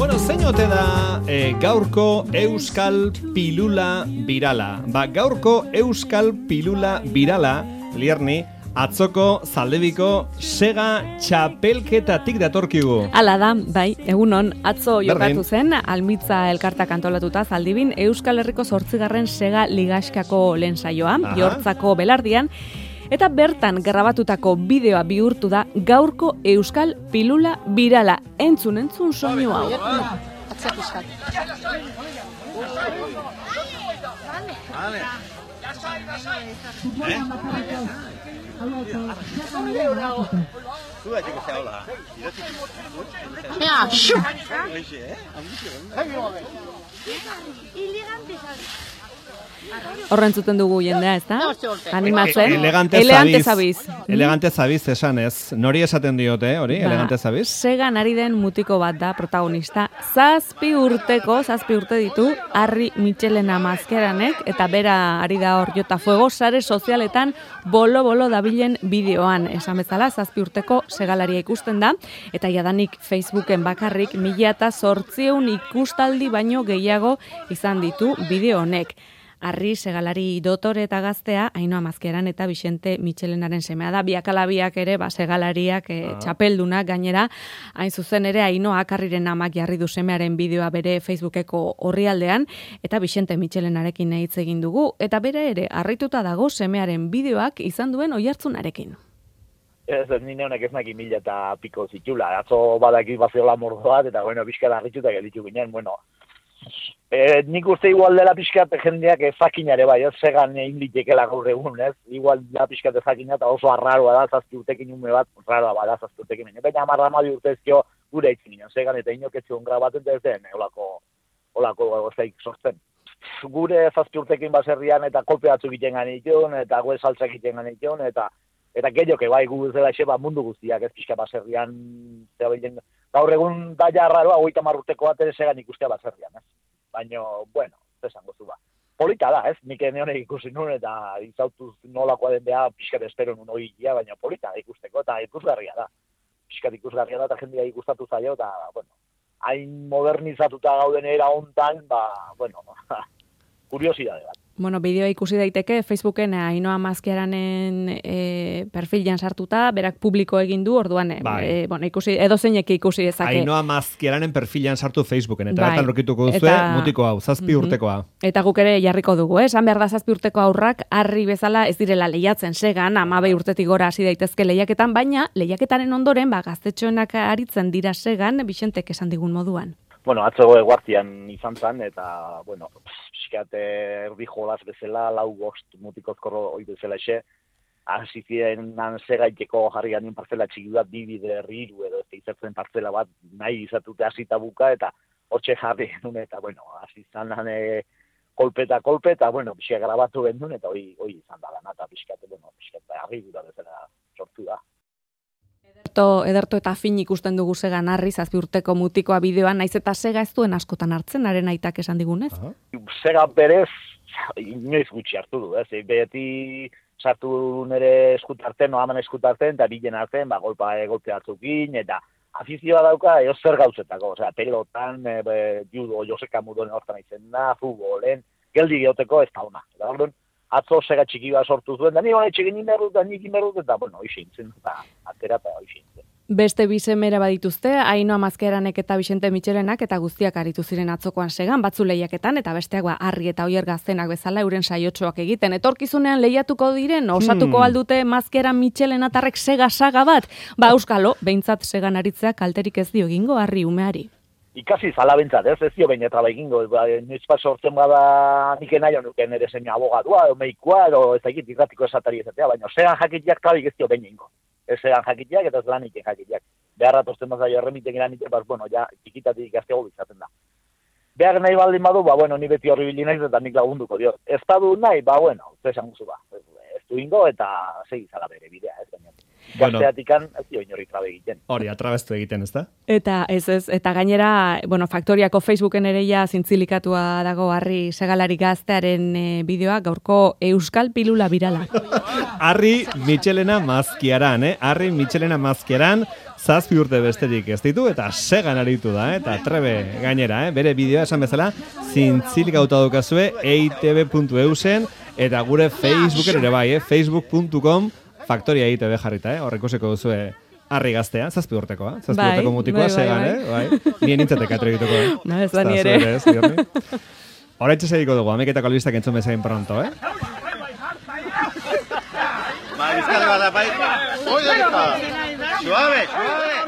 Bueno, zein ote da gaurko Euskal Pilula Birala? Gaurko Euskal Pilula Birala, Lierni, atzoko Zaldebiko Sega txapelketatik datorkigu. Hala da, bai, egunon, atzo jokatu zen, Almitza elkartak antolatuta Zaldibin, Euskal Herriko 8. Sega ligaxkako lehen saioa, Jortzako belardian, eta bertan grabatutako bideoa bihurtu da gaurko Euskal Pilula Birala. Entzun soinu hau. Horren zuten dugu jendea, ez da? Animatzen. Elegante zabiz esan ez. Nori esaten diote, hori? Elegante zabiz? Segan ari den mutiko bat da protagonista. 7 urte ditu, Harri Michelena Mazkeranek, eta bera ari da hor jota fuego, sare sozialetan bolo dabilen bideoan. Esan bezala, 7 urteko segalaria ikusten da, eta jadanik Facebooken bakarrik 1800 ikustaldi baino gehiago izan ditu bideo honek. Harri segalari dotore eta gaztea, Ainhoa Mazkeran eta Vicente Michelenaren semea da. Biak alabiak ere, segalariak txapeldunak gainera, hain zuzen ere Ainhoak Harriren amak jarri du semearen bideoa bere Facebookeko orrialdean, eta Vicente Michelenarekin hitz egin dugu, eta bere ere harrituta dago semearen bideoak izan duen oihartzunarekin. Ez nire honek ez naki 1000 eta piko zitula, atzo badaki baziola mordo bat, eta pixka harrituta gelditu ginen, nik uste igual dela pixkat jendeak ezakinare bai, ez segan egin litekela gaur egun, ez? Igual dela pixkat ezakina eta oso arraroa da, 7 urtekin ume bat, raroa bada 7 urtekin. Baina 10 urte ezkio gure itzin ginen, segan eta inoketzion grabaten da ez den, olako zeik sortzen. Gure 7 urtekin baserrian eta kolpe batzuk egiten ganitun, eta goe saltzak egiten ganitun, eta gehiok bai gu zela xe mundu guztiak ez pixka baserrian, gaur egun da jarraroa 30 urteko bat ere segan ikustea baserrian, ez? Baina, esango zu ba. Polita da, ez? Nik honek ikusi nun eta izautuz nolakoa den beha pixkat espero nun oigia, baina polita da ikusteko eta ikusgarria da. Pixkat ikusgarria da eta jendea ikustatu zaio eta, hain modernizatuta gauden era hontan, kuriosidade bat. Bideoa ikusi daiteke Facebooken Ainhoa Mazkeranen perfilan sartuta, berak publiko egin du, orduan, ikusi, edozeinek ikusi dezake. Ainhoa Mazkeranen perfilan sartu Facebooken, eta bertan rokituko duzue, mutiko hau, 7 urtekoa. Eta guk ere jarriko dugu, esan behar da 7 urteko aurrak, Harri bezala ez direla lehiatzen segan, 12 urtetik gora hasi daitezke lehiaketan, baina lehiaketaren ondoren, gaztetxoenak aritzen dira segan, Bicentek esan digun moduan. Atzo eguartian izan zen, eta, pixkat erdi jolaz bezala, 4-5 mutikozkorro hori bezala exe, hasi ziren segaiteko jarri ganin partzela txiki bat, 2 bider 3 edo ez izatzen partzela bat nahi izatute hasita buka, eta hortxe jarri genuen, eta, hasi izan kolpe eta, pixka grabatu genuen, eta hori izan da lan, eta pixkat harri gura bezala sortu da. Ederto eta fin ikusten dugu segan Harri 7 urteko mutikoa bideoan, naiz eta sega ez duen askotan hartzen, haren aitak esan digunez? Sega berez, inoiz gutxi hartu du, ez? Beti sartu nire eskutarten, noamen eskutarten, eta bilen hartzen, golpe batzukin, eta afizioa dauka, zer gauzetako, pelotan, judo, Joseka Mudonen hortan izen da, futbolen, geldi geoteko ez da ona. Atzo sega txiki bat sortu zuen, da ni txekin inberrut, da nik inberrut, eta hoixintzen, eta atera eta hoixintzen. Beste bi semera badituzte, Ainhoa Mazkeranek eta Vicente Michelenak eta guztiak aritu ziren atzokoan segan, batzu lehiaketan, eta besteak Harri eta Oier gaztenak bezala euren saiotxoak egiten. Etorkizunean lehiatuko diren, osatuko aldute Mazkeran Michelenatarrek sega saga bat, euskalo, behintzat segan aritzea kalterik ez dio egingo Harri umeari. Ikasi zalabentzat, ez dio baina traba egingo, noiz bat sortzen bada nik nahi honuken ere zein abogadua, edo meikoa, edo ez dakit irratiko esatari ezatea, baina segan jakitiak trabik ez dio baina ingo. Ez segan jakitiak eta ez laniken jakitiak. Beharrat osten bazaio erremiten laniken, ja, txikitatik gazteago bizaten da. Behar nahi baldin badu, ni beti horri bilin naiz eta nik lagunduko dio. Ez badu nahi, esan guzu ez du ingo eta segi zala bere bidea, ez baina. Gazteatikan, ez dio inorri trabe egiten. Hori, atrabestu egiten, ez da? Eta eta gainera, bueno, Faktoriako Facebooken ere ja zintzilikatua dago Harri Segalari gaztearen bideoa, gaurko Euskal Pilula birala. Harri Michelena Mazkiaran, Harri Michelena Mazkiaran, 7 urte besterik ez ditu, eta segan aritu da, eta trebe gainera, bere bideoa esan bezala, zintzilikauta daukazue eitb.eusen, eta gure Facebooken ere bai, facebook.com Faktoria ITB jarrita, horrekuseko duzue Harri gaztea, 7 urtekoa, 7 urteko mutikoa, segan, bai. Nien nintzateka atrebituko, ez da nire. Horaitxe segiko dugu, amiketako albistak entzun bezain pronto, Bizkarra bat, bai. Suave, suave.